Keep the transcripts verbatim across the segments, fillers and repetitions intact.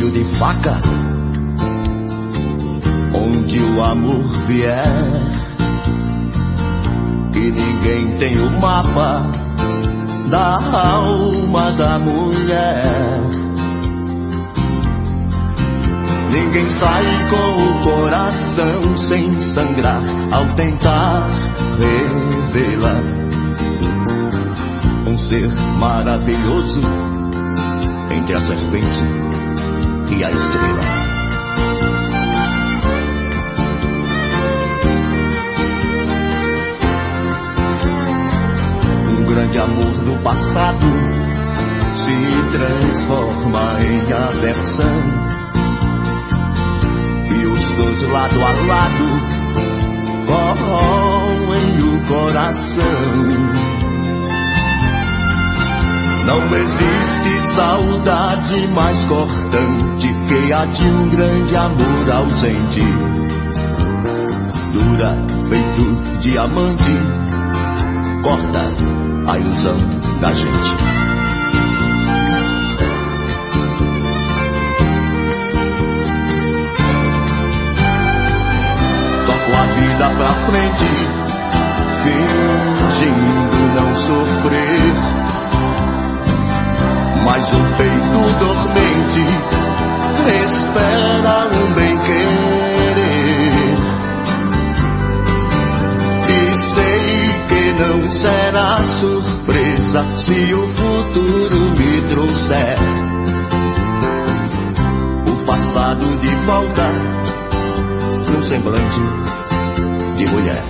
tiro de faca, onde o amor vier, e ninguém tem o mapa da alma da mulher. Ninguém sai com o coração sem sangrar ao tentar revelar um ser maravilhoso entre a serpente e a estrela. Um grande amor do passado se transforma em aversão, e os dois lado a lado corroem o coração. Não existe saudade mais cortante que a de um grande amor ausente. Dura feito diamante, corta a ilusão da gente. Toco a vida pra frente, fingindo não sofrer, mas o peito dormente espera um bem-querer. E sei que não será surpresa se o futuro me trouxer o passado de volta num semblante de mulher.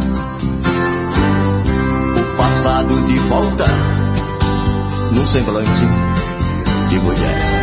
O passado de volta num semblante de mulher.